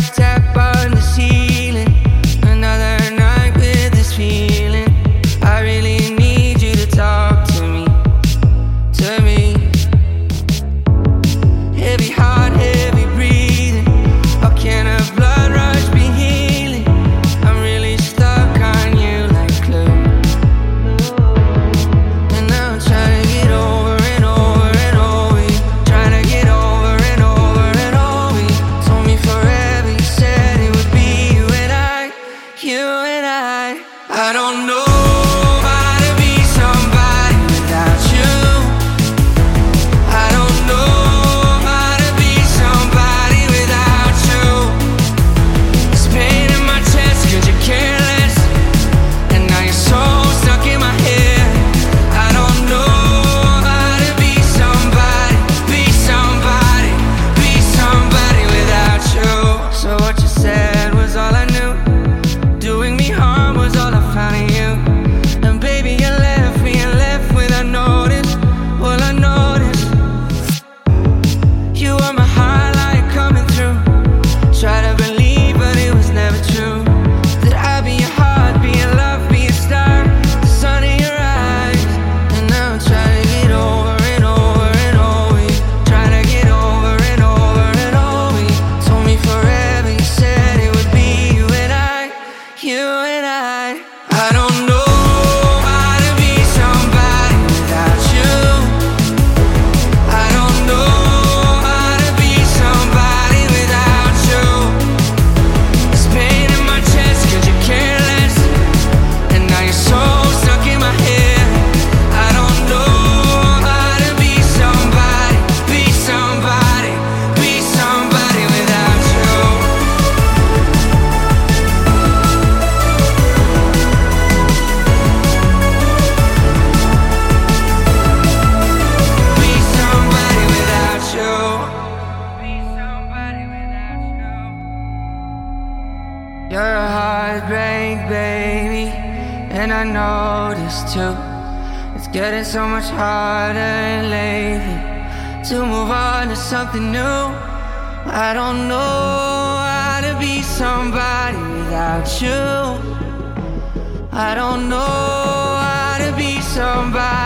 first tap on the ceiling. Another night with this feeling. I really need you to talk to me, to me. Heavy heart, heavy breathing. How can a blood rush be healing? I'm really stuck on you like glue. And now I'm trying to get over and over and over you. Trying to get over and over and over you. Told me forever, you said it would be you and I, you and I. I don't know how to be somebody without you. I don't know how to be somebody without you. It's pain in my chest 'cause you're careless, and now you're so stuck in my head. I don't know how to be somebody, be somebody, be somebody without you. So what you said was all I knew. Doing me harm was all I found in you. And baby, you left me and left without notice. Well, I noticed you were my highlight coming through. Try to believe, but it was never true. That I'd be your heart, be your love, be your star, the sun in your eyes. And now I'm trying to get over and over and over you. Trying to get over and over and over you. Told me forever, you said it would be you and I, you and I. I don't know how to be somebody without you. I don't know how to be somebody without you. It's pain in my chest 'cause you're careless, and now you're so stuck in my head. I don't know how to be somebody, be somebody, be somebody without you. Be somebody without you. Be somebody without you. You're a heartbreak, baby, and I know this too. It's getting so much harder lately to move on to something new. I don't know how to be somebody without you. I don't know how to be somebody